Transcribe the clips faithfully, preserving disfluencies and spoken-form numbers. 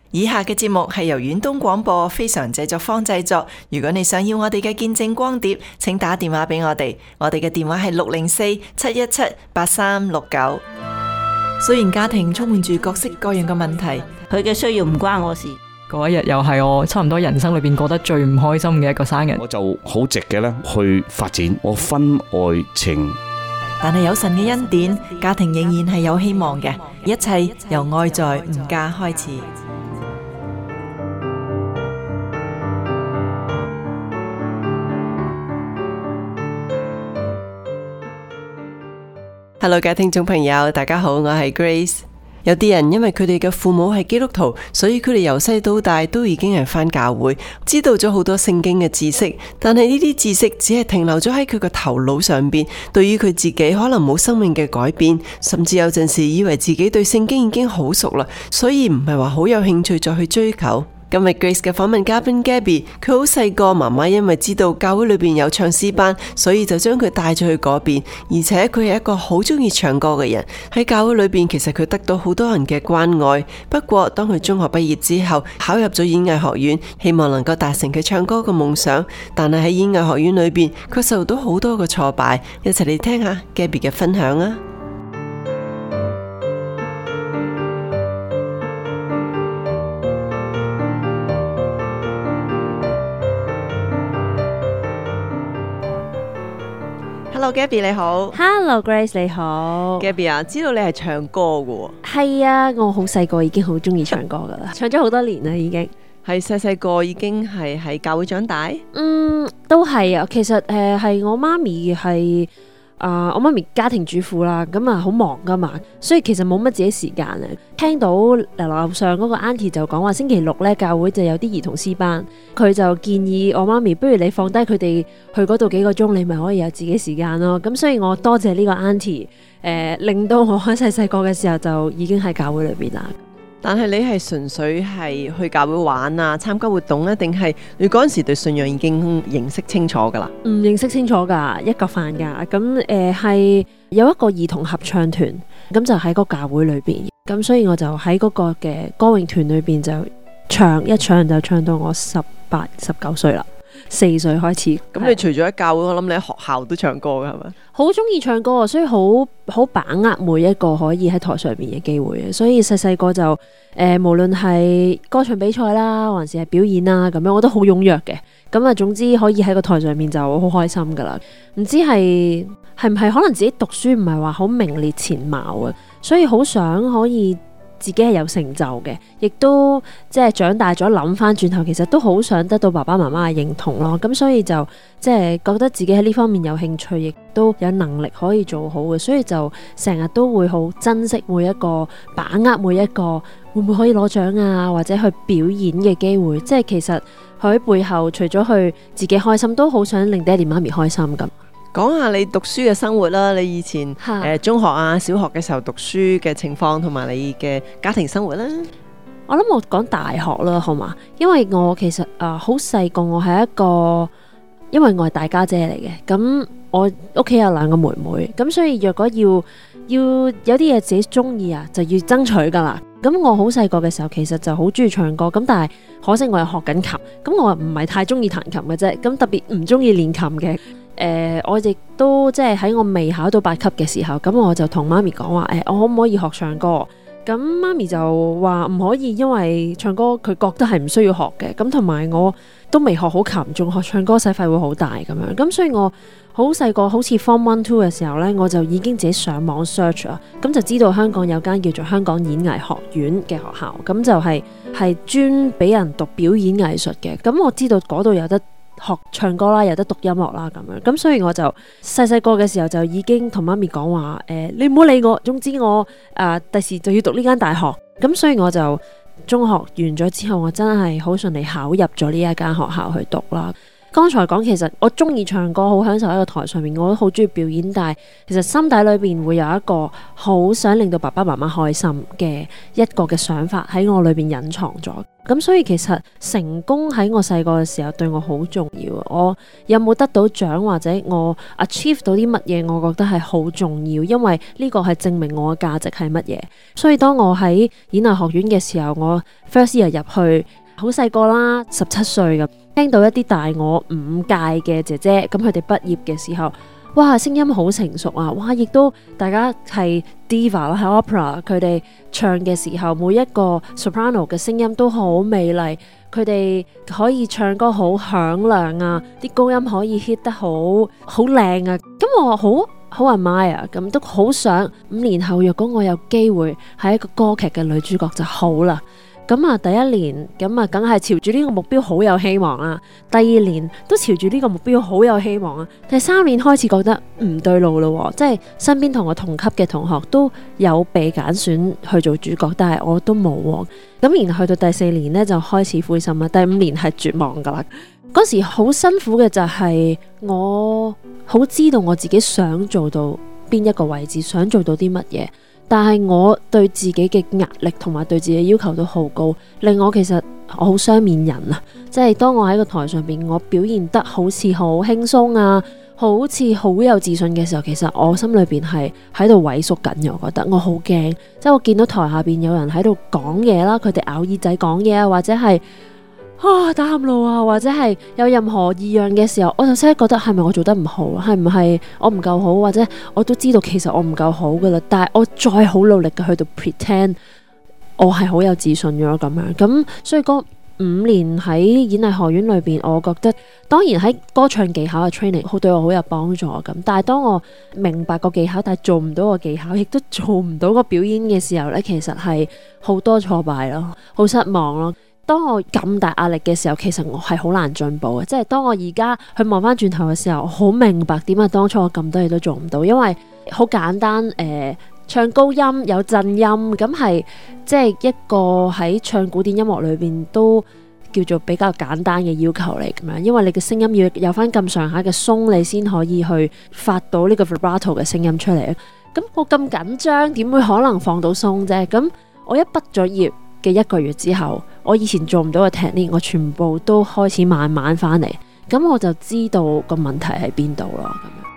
以下嘅節目係由遠東廣播非常製作坊製作。如果你想要我哋嘅見證光碟，請打電話俾我哋。我哋嘅電話係六零四七一七八三六九。雖然家庭充滿住各式各樣嘅問題， 佢嘅需要唔關我事。 嗰一日又係我差唔多人生裏邊過得最唔開心嘅一個生日。 我就好直嘅咧去發展我婚外情。 但係有神嘅恩典，家庭仍然係有希望嘅。一切由愛在吾家開始。Hello， 各位聽眾朋友，大家好，我係 Grace。有啲人因為佢哋嘅父母係基督徒，所以佢哋由細到大都已經係返教會，知道咗好多聖經嘅知識。但係呢啲知識只係停留咗喺佢個頭腦上邊，對於佢自己可能冇生命嘅改變，甚至有陣時以為自己對聖經已經好熟啦，所以唔係話好有興趣再去追求。今日 Grace 嘅訪問嘉賓 Gabby， 佢好細個，媽媽因為知道教會裏邊有唱詩班，所以就將佢帶咗去嗰邊。而且佢係一個好中意唱歌嘅人，喺教會裏邊其實佢得到好多人嘅關愛。不過當佢中學畢業之後，考入咗演藝學院，希望能夠達成佢唱歌嘅夢想，但係喺演藝學院裏邊，佢受到好多嘅挫敗。一齊嚟聽下 Gabby 嘅分享啊！Hello Gabby 你好。 Hello Grace 你好。 Gabby 啊，知道你係唱歌嘅。 係啊，我好細個已經好中意唱歌噶啦，唱咗好多年啦已經。 係細細個已經係喺教會長大？ 嗯，都係啊。其實誒係我媽咪係啊、呃，我媽咪家庭主婦啦，咁啊好忙噶嘛，所以其實冇乜自己時間啊。聽到樓上嗰個 auntie 就講話星期六咧教會就有啲兒童詩班，佢就建議我媽咪，不如你放低佢哋去嗰度幾個鐘，你咪可以有自己時間咯。咁所以我多謝呢個 auntie，誒、呃、令到我喺細細個嘅時候就已經喺教會裏邊啦。 但係你係純粹係去教會玩啊，參加活動咧，定係你嗰陣時對信仰已經認識清楚噶啦？ 唔認識清楚噶，一嚿飯噶。咁誒係有一個兒童合唱團，咁就喺個教會裏邊，咁所以我就喺嗰個嘅歌詠團裏邊就唱，一唱就唱到我十八、十九歲啦，四歲開始。 咁你除咗喺教會，我諗你喺學校都唱歌噶係咪？ 好中意唱歌啊，所以好好把握每一個可以喺台上面嘅機會啊。所以細細個就誒、呃，無論係歌唱比賽啦，還是係表演啦，咁樣我都好踴躍嘅。咁啊，總之可以喺個台上面就好開心噶啦。唔知係係唔係可能自己讀書唔係話好名列前茅啊，所以好想可以自己係有成就嘅，亦都即係長大咗諗翻轉頭，其實都好想得到爸爸媽媽嘅認同咯。咁所以就即係覺得自己喺呢方面有興趣，亦都有能力可以做好嘅，所以就成日都會好珍惜每一個，把握每一個會唔會可以攞獎啊，或者去表演嘅機會。即係其實佢喺背後除咗去自己開心，都好想令爹哋媽咪開心咁。 講下你讀書嘅生活啦，你以前誒、呃、中學啊、小學嘅時候讀書嘅情況，同埋你嘅家庭生活啦。 我諗我講大學啦，好嘛？因為我其實誒好細個，我係一個，因為我係大家姐嚟嘅，咁我屋企有兩個妹妹，咁所以若果要要有啲嘢自己中意啊，就要爭取噶啦。咁我好細個嘅時候，其實就好中意唱歌，咁但係可惜我係學緊琴，咁我唔係太中意彈琴嘅啫，咁特別唔中意練琴嘅。誒、呃，我亦都即係喺我未考到八級嘅時候，咁我就同媽咪講話，誒、欸，我可唔可以學唱歌？咁媽咪就話唔可以，因為唱歌佢覺得係唔需要學嘅，咁同埋我都未學好琴，仲學唱歌使費會好大咁樣，咁所以我好細個，好似 Form One Two 嘅時候呢，我就已經自己上網 search 啊，咁就知道香港有間叫做香港演藝學院嘅學校，咁就係係專俾人讀表演藝術嘅，咁我知道嗰度有得學唱歌啦，有得讀音樂啦咁樣，咁所以我就細細個嘅時候就已經同媽咪講話，誒、呃，你唔好理我，總之我誒第時就要讀呢間大學，咁所以我就中學完咗之後，我真係好順利考入咗呢一間學校去讀啦。 剛才講，其實我中意唱歌，好享受喺個台上面，我都好中意表演，但係其實心底裏邊會有一個好想令到爸爸媽媽開心嘅一個嘅想法喺我裏邊隱藏咗。咁所以其實成功喺我細個嘅時候對我好重要。我有冇得到獎或者我 achieve 到啲乜嘢，我覺得係好重要，因為呢個係證明我嘅價值係乜嘢。所以當我喺演藝學院嘅時候，我 first year 入去，好細個啦，十七歲咁，聽到一啲大我五屆嘅姐姐，咁佢哋畢業嘅時候，哇，聲音好成熟啊，哇，亦都大家係 diva 啦，喺 opera，佢哋唱嘅時候，每一個 soprano 嘅聲音都好美麗，佢哋可以唱歌好響亮啊，啲高音可以 hit 得好好靚啊，咁我好好 admire，咁都好想五年後若果我有機會係一個歌劇嘅女主角就好啦。咁啊，第一年咁啊，梗係朝住呢個目標好有希望啦。第二年都朝住呢個目標好有希望啊。第三年開始覺得唔對路咯，即係身邊同我同級嘅同學都有被揀選去做主角，但係我都冇。咁然後去到第四年呢，就開始灰心啦。第五年係絕望噶啦。嗰時好辛苦嘅就係我好知道我自己想做到邊一個位置，想做到啲乜嘢。但係我對自己嘅壓力同埋對自己嘅要求都好高，令我其實我好雙面人啊！即係當我喺個台上邊，我表現得好似好輕鬆啊，好似好有自信嘅時候，其實我心裏邊係喺度萎縮緊嘅。我覺得我好驚，即係我見到台下邊有人喺度講嘢啦，佢哋咬耳仔講嘢啊，或者係啊打喊路啊，或者係有任何異樣嘅時候，我就即刻覺得係咪我做得唔好，係唔係我唔夠好，或者我都知道其實我唔夠好噶啦，但係我再好努力嘅去到 pretend 我係好有自信咗咁樣。咁所以嗰五年喺演藝學院裏邊，我覺得當然喺歌唱技巧嘅 training 好對我好有幫助咁，但係當我明白個技巧但係做唔到個技巧，亦都做唔到個表演嘅時候呢，其實係好多挫敗咯，好失望咯。當我咁大壓力嘅時候，其實我係好難進步嘅。即係當我而家去望翻轉頭嘅時候，我好明白點解當初我咁多嘢都做唔到，因為好簡單誒、呃，唱高音有震音，咁係即係一個喺唱古典音樂裏邊都叫做比較簡單嘅要求嚟咁樣，因為你嘅聲音要有翻咁上下嘅鬆，你先可以去發到呢個 vibrato 嘅聲音出嚟。咁我咁緊張，點會可能放到鬆啫？咁我一畢咗業嘅一個月之後，我以前做唔到嘅 technique，我全部都開始慢慢翻嚟，咁我就知道個問題喺邊度咯。咁樣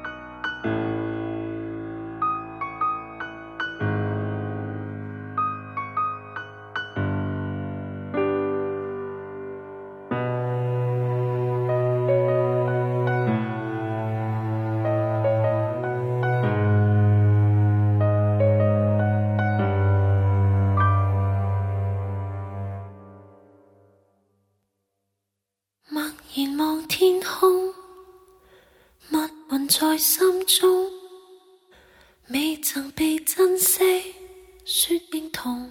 然望天空，密雲在心中，未曾被珍惜，說認同。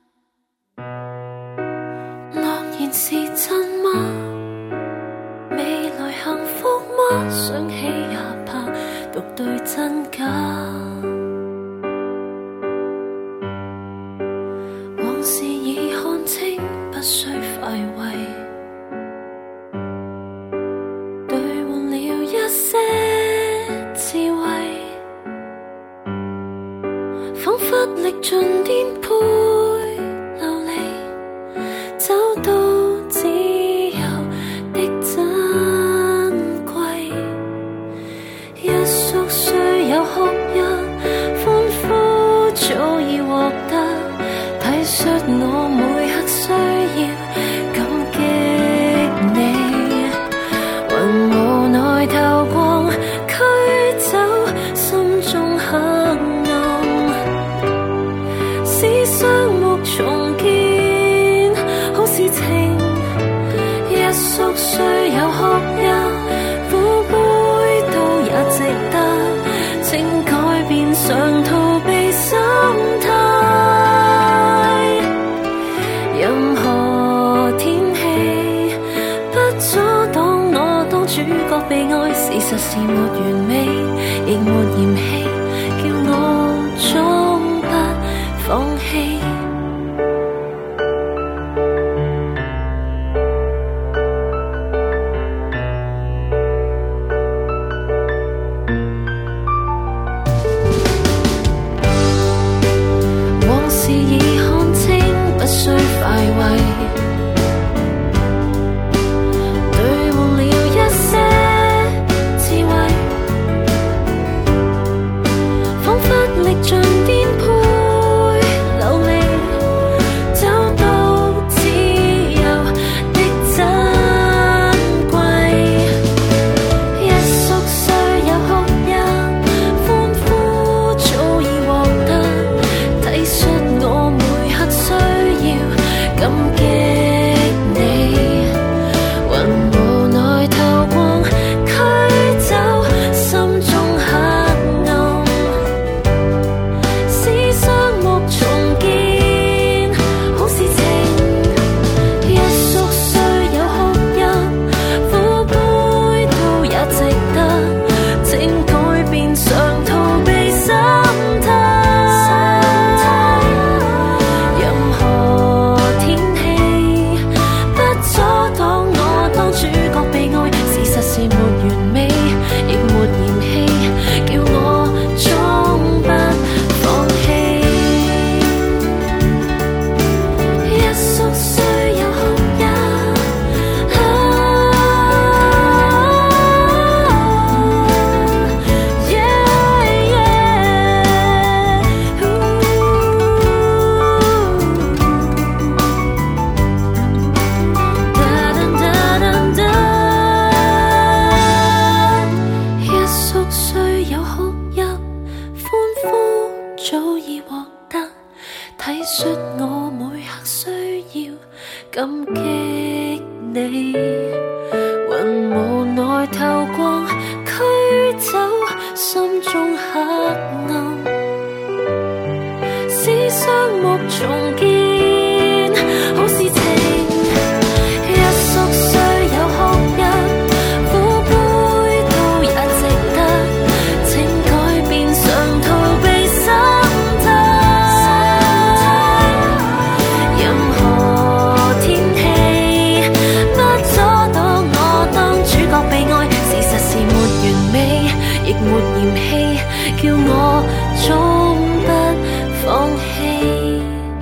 諾言是真嗎？未來幸福嗎？想起也怕獨對真假。往事已看清，不需快慰。些智慧，彷彿歷盡顛沛流離，找到自由的珍貴。一宿雖有哭泣，歡呼早已獲得，體恤我每刻需要感激你，還無奈透光驅走心中黑暗，使雙目重見好事情。一宿雖有哭泣，苦杯都也值得，請改變常逃避心態。任何天氣不阻擋我當主角被愛，事實是沒完美，亦沒嫌棄，叫我終不放棄。 慰，對換了一些智慧，彷彿歷盡顛沛流離，找到自由的珍貴。一宿睡有哭泣，歡呼早已獲得，體恤我每刻需要感激你，雲無奈透光驅走心中黑暗，使雙目重見好事情。一宿睡有哭泣，苦杯都也值得，請改變常逃避心態。任何天氣不阻擋我當主角被愛，事實是沒完美，亦沒嫌棄，叫我終不放棄。一宿睡有哭泣，一宿睡有哭泣，歡呼早已獲得，體恤我每刻需要感激你，雲無奈透光驅走心中黑暗，使雙目重見好事情。一宿睡有哭泣，苦杯都也值得，請改變常逃避心態。任何天氣不阻擋我當主角被愛，事實是沒完美，亦沒嫌棄，叫我終不放棄。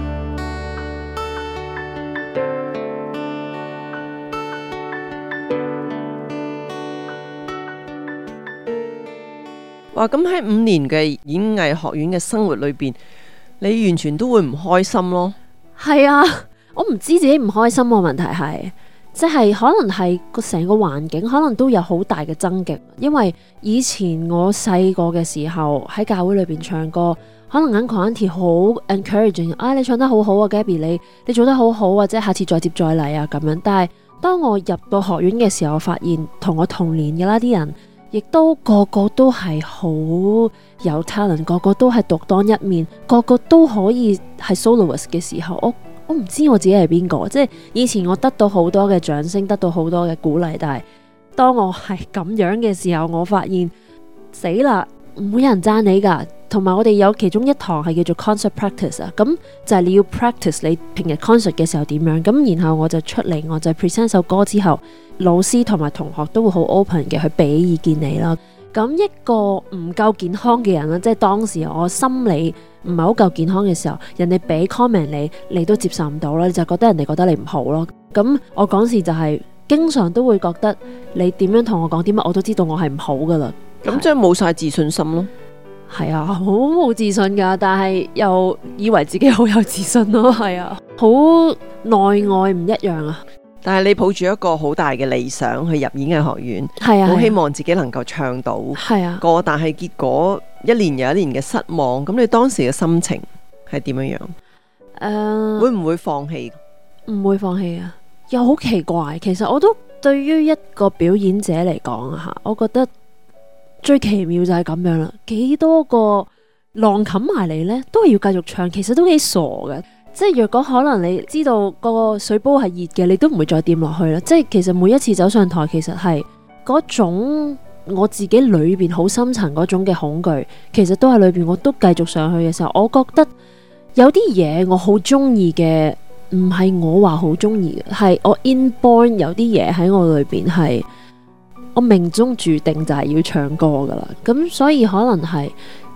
哇！咁喺五年嘅演藝學院嘅生活裏邊，你完全都會唔開心咯。 係啊，我唔知自己唔開心嘅問題係，即係可能係個成個環境可能都有好大嘅爭擊，因為以前我細個嘅時候喺教會裏邊唱歌，可能 Uncle Auntie 好 encouraging， 啊你唱得好好啊 Gabby， 你你做得好好，或者下次再接再厲啊咁樣。但係當我入到學院嘅時候，發現同我同年嘅啦啲人，亦都個個都係好有 talent， 個個都係獨當一面，個個都可以係 soloist 嘅時候，我我唔知我自己係邊個。即係以前我得到好多嘅掌聲，得到好多嘅鼓勵，但係當我係咁樣嘅時候，我發現死啦，唔會有人讚你㗎。同埋我哋有其中一堂係叫做 concert practice 啊，咁就係你要 practice 你平日 concert 嘅時候點樣。咁然後我就出嚟，我就 present 首歌之後，老師同埋同學都會好 open 嘅去俾意見你啦。咁一個唔夠健康嘅人啦，即係當時我心理唔係好夠健康嘅時候，人哋俾 comment 你，你都接受唔到啦，你就覺得人哋覺得你唔好咯。咁我嗰時就係經常都會覺得你點樣同我講啲乜，我都知道我係唔好噶啦。 咁即係冇晒自信心咯。 係啊，好冇自信噶，但係又以為自己好有自信咯。係啊，好內外唔一樣啊。 但係你抱住一個好大嘅理想去入演藝學院， 係啊， 好希望自己能夠唱到係啊個，但係結果一年又一年嘅失望。咁你當時嘅心情係點樣樣？誒、 呃， 會唔會放棄？ 唔會放棄啊！又好奇怪，其實我都對於一個表演者嚟講啊，吓，我覺得。最奇妙就係咁樣啦，幾多個浪冚埋嚟呢，都係要繼續唱，其實都幾傻嘅。即係若果可能你知道個水煲係熱嘅，你都唔會再掂落去啦。即係其實每一次走上台，其實係嗰種我自己裏邊好深層嗰種嘅恐懼，其實都係裏邊我都繼續上去嘅時候，我覺得有啲嘢我好中意嘅，唔係我話好中意嘅，係我 inborn 有啲嘢喺我裏邊係。我命中注定就係要唱歌噶啦，咁所以可能係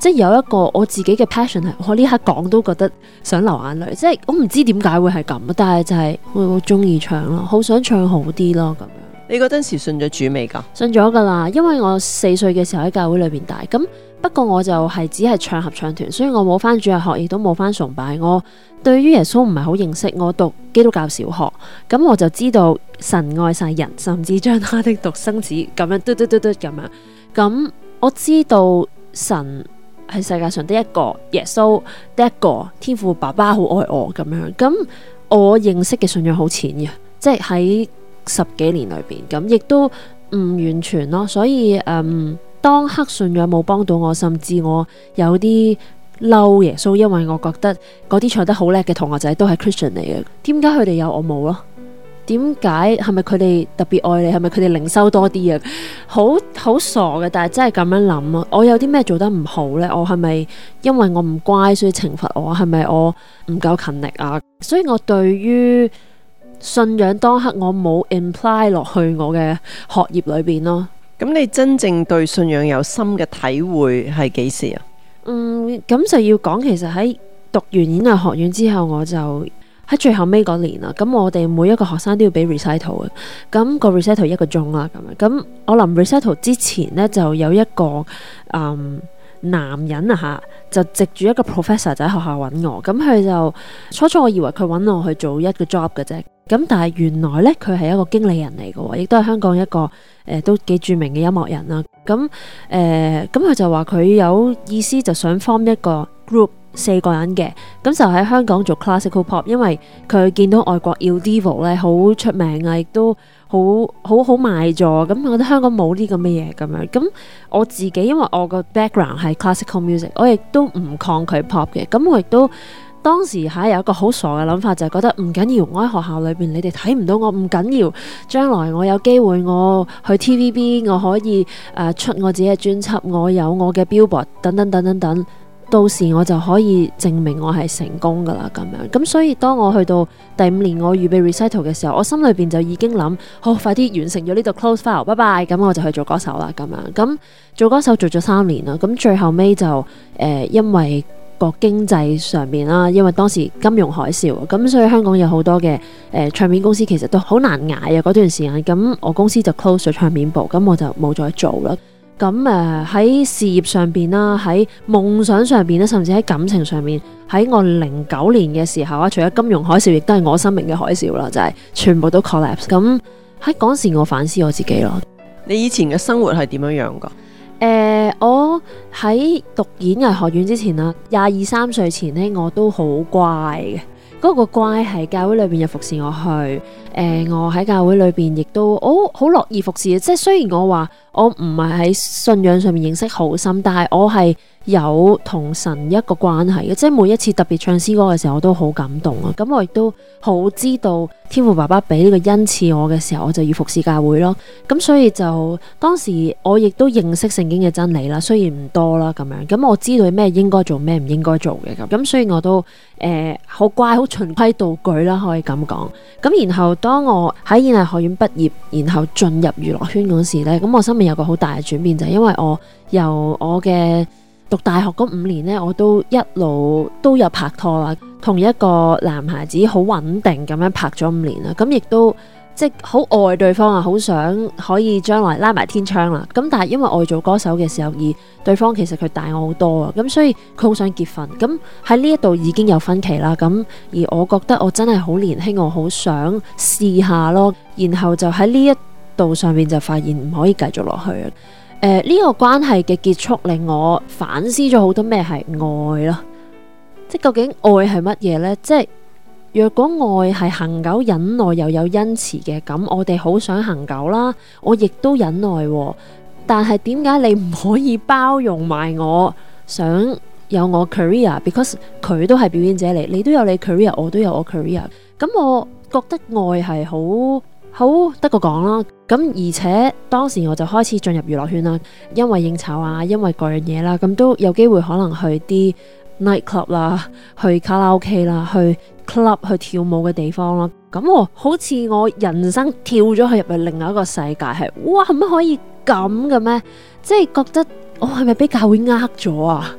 即係有一個我自己嘅 passion 係我呢刻講都覺得想流眼淚，即係我唔知點解會係咁，但係就係我好中意唱咯，好想唱好啲咯咁樣。 你嗰陣時信咗主未㗎？ 信咗噶啦，因為我四歲嘅時候喺教會裏邊大，咁不過我就係只係唱合唱團，所以我冇返主日學，亦都冇返崇拜。我對於耶穌唔係好認識，我讀基督教小學，咁我就知道神愛世人，甚至將他的獨生子咁樣嘟嘟嘟嘟咁樣。咁我知道神係世界上得一個耶穌，得一個天父爸爸好愛我咁樣。咁我認識嘅信仰好淺嘅，即係喺十幾年裏邊，咁亦都唔完全咯。所以嗯，當刻信仰冇幫到我，甚至我有啲嬲耶穌，因為我覺得嗰啲唱得好叻嘅同學仔都係 Christian 嚟嘅，點解佢哋有我冇咯？點解係咪佢哋特別愛你？係咪佢哋靈修多啲啊？好好傻嘅，但係真係咁樣諗啊！我有啲咩做得唔好呢？我係咪因為我唔乖所以懲罰我？係咪我唔夠勤力啊？所以我對於信仰當刻我冇 imply 落去我嘅學業裏邊咯。 咁你真正對信仰有深嘅體會係幾時啊？ 嗯，咁就要講，其實喺讀完演藝學院之後，我就喺最後尾嗰年啦。咁我哋每一個學生都要俾 recital 嘅，咁個 recital 一個鐘啦，咁樣。咁我臨 recital 之前呢，就有一個嗯男人啊吓，就藉住一個 professor 就喺學校揾我。咁佢就初初我以為佢揾我去做一個 job 嘅啫。咁但係原來咧，佢係一個經理人嚟嘅，亦都係香港一個誒、呃、都幾著名嘅音樂人啦。咁誒，咁、呃、佢就話佢有意思就想 form 一個 group 四個人嘅，咁就喺香港做 classical pop，因為佢見到外國 Il Divo 咧好出名啊，亦都好好好賣座。咁我覺得香港冇啲咁嘅嘢咁樣。咁我自己因為我個 background 係 classical music，我亦都唔抗拒 pop 嘅。咁我亦都。當時係有一個好傻嘅諗法，就係、是、覺得唔緊要，我喺學校裏邊你哋睇唔到我唔緊要，將來我有機會我去 T V B， 我可以誒、呃、出我自己嘅專輯，我有我嘅 Billboard 等等等等等，到時我就可以證明我係成功噶啦咁樣。咁所以當我去到第五年我預備 recital 嘅時候，我心裏邊就已經諗好快啲完成咗呢度 close file， 拜拜，咁我就去做歌手啦咁樣。咁做歌手做咗三年啦，咁最後尾就誒、呃、因為。個經濟上面啦，因為當時金融海嘯，咁所以香港有好多嘅誒、呃、唱片公司其實都好難捱啊嗰段時間。咁我公司就 close 咗唱片部，咁我就冇再做啦。咁誒喺事業上邊啦，喺夢想上邊咧，甚至喺感情上面，喺我零九年嘅時候啊，除咗金融海嘯，亦都係我生命嘅海嘯啦，就係、是、全部都 collapse。咁喺嗰時我反思我自己咯。 你以前嘅生活係點樣樣噶？ 誒、呃，我喺讀演藝學院之前啦，廿二三歲前呢，我都好乖嘅。嗰、那個乖係教會裏邊有服侍我去，誒、呃，我喺教會裏邊亦都好好樂意服侍嘅。即係雖然我話我唔係喺信仰上面認識好深，但係我係有同神一個關係嘅。即係每一次特別唱詩歌嘅時候，我都好感動啊。咁我亦都好知道天父爸爸俾呢個恩賜我嘅時候，我就要服侍教會咯。咁所以就當時我亦都認識聖經嘅真理啦，雖然唔多啦咁樣。咁我知道咩應該做，咩唔應該做嘅咁。咁所以我都誒好、呃、乖，好循規蹈矩啦，可以咁講。咁然後當我喺演藝學院畢業，然後進入娛樂圈嗰時呢，咁我生命有個好大嘅轉變，就係、是、因為我由我嘅讀大學嗰五年呢，我都一路都有拍拖啦，同一個男孩子好穩定咁樣拍咗五年啦，咁亦都即係好愛對方啊，好想可以將來拉埋天窗啦。咁但係因為我做歌手嘅時候，而對方其實佢大我好多啊，咁所以佢好想結婚。咁喺呢一度已經有分歧啦。咁而我覺得我真係好年輕，我好想試下咯。然後就喺呢一度上面就發現唔可以繼續落去啊。誒、呃，呢、這個關係嘅結束令我反思咗好多咩係愛咯，即係究竟愛係乜嘢呢？即係若果愛係恆久忍耐又有恩慈嘅，咁我哋好想恆久啦，我亦都忍耐，但係點解你唔可以包容埋我想有我 career？Because 佢都係表演者嚟，你都有你 career， 我都有我 career， 咁我覺得愛係好。好得個講啦，咁而且當時我就開始進入娛樂圈啦，因為應酬啊，因為各樣嘢啦，咁都有機會可能去啲 night club 啦，去卡拉 OK 啦，去 club 去跳舞嘅地方啦，咁我好似我人生跳咗去入去另外一個世界，係哇，乜可以咁嘅咩？即係覺得我係咪俾教會呃咗啊？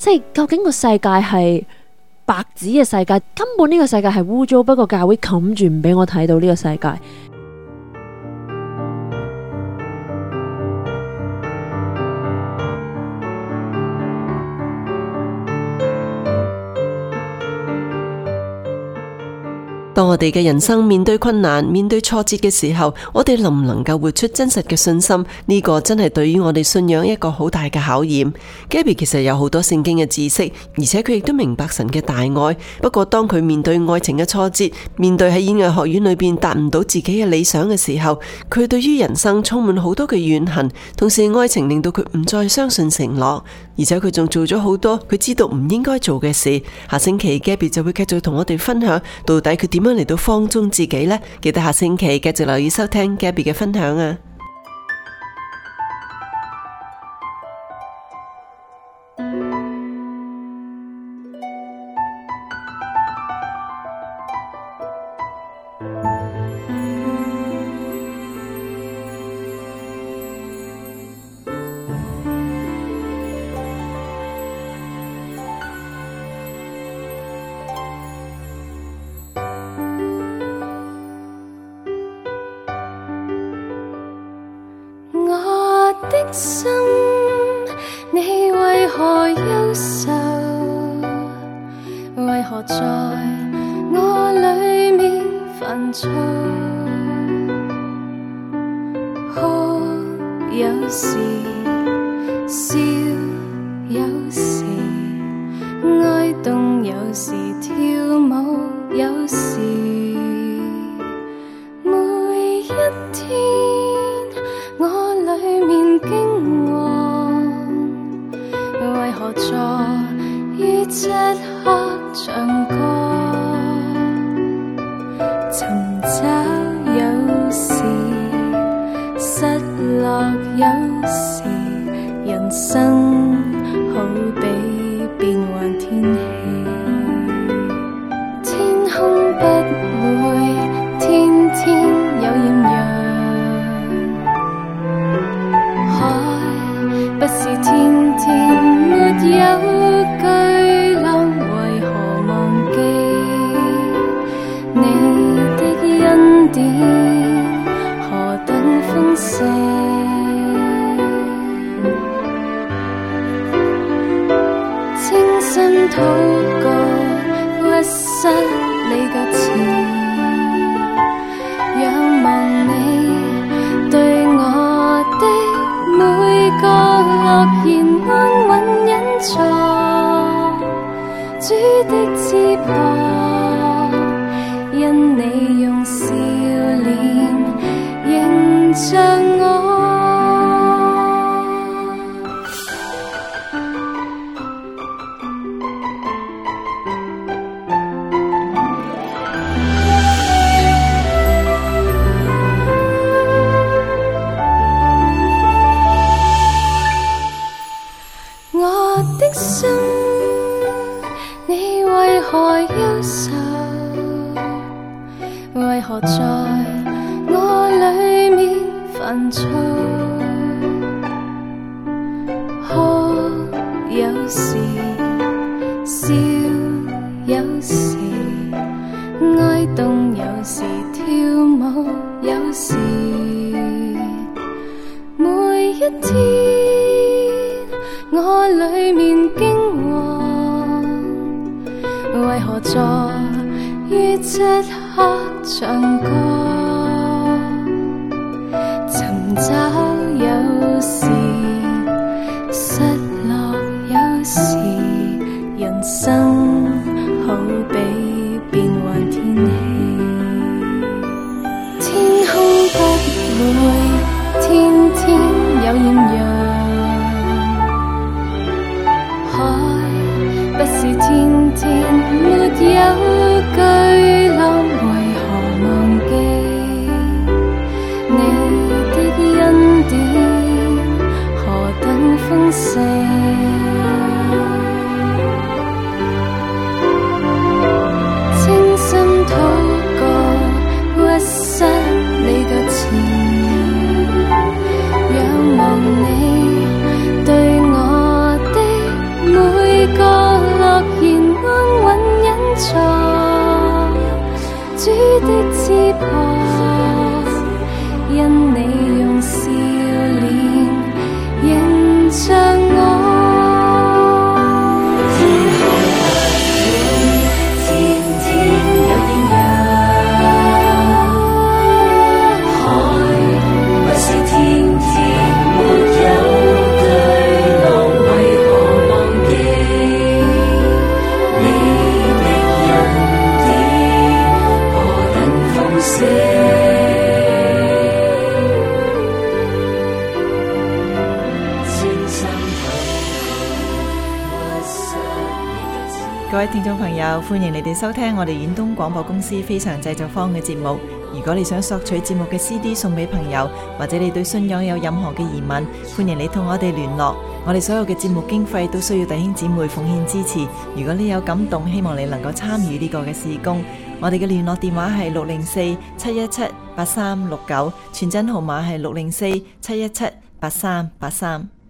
即係究竟個世界係白紙嘅世界，根本呢個世界係污糟，不過教會冚住唔俾我睇到呢個世界。 當我哋嘅人生面對困難、面對挫折嘅時候，我哋能唔能夠活出真實嘅信心？呢個真係對於我哋信仰一個好大嘅考驗。Gabby 其實有好多聖經嘅知識，而且佢亦都明白神嘅大愛。不過當佢面對愛情嘅挫折，面對喺演藝學院裏邊達唔到自己嘅理想嘅時候，佢對於人生充滿好多嘅怨恨。同時愛情令到佢唔再相信承諾，而且佢仲做咗好多佢知道唔應該做嘅事。下星期 Gabby 就會繼續同我哋分享到底佢點樣嚟到放縱自己呢？記得下星期繼續留意收聽 Gabby 嘅分享啊！ 的心，你為何憂愁？為何在我裏面煩躁？哭有時，笑有時，哀慟有時，跳舞有時，每一天我裏面驚惶，為何在於漆黑唱歌？尋找有時，失落有時，人生好比變幻天氣，天空不會天天有豔陽。不是天天沒有巨浪，為何忘記你的恩典何等豐盛？清心禱告，屈膝你腳前，仰望你對我的每個諾言安穩隱藏，主的翅膀，因你用笑臉迎着我。心，你為何憂愁？為何在我裏面煩躁？哭有時，笑有時，哀慟有時，跳舞有時，每一天我裏面驚惶，為何在於漆黑唱歌？尋找有時，失落有時，人生好比變幻天氣，天空不會天天有豔陽。不是天天沒有巨浪，為何忘記你的恩典何等豐盛？清心禱告，屈膝你腳前，仰望你知破，因你用笑臉迎着我。天天有天有海，不是天天沒有對路，為何忘記你的恩典何等豐盛。 各位聽眾朋友，歡迎你哋收聽我哋遠東廣播公司非常製作坊嘅節目。如果你想索取節目嘅 C D 送俾朋友，或者你對信仰有任何嘅疑問，歡迎你同我哋聯絡。我哋所有嘅節目經費都需要弟兄姊妹奉獻支持。如果你有感動，希望你能夠參與呢個嘅事工。我哋嘅聯絡電話係六零四七一七八三六九，傳真號碼係六零四七一七八三八三。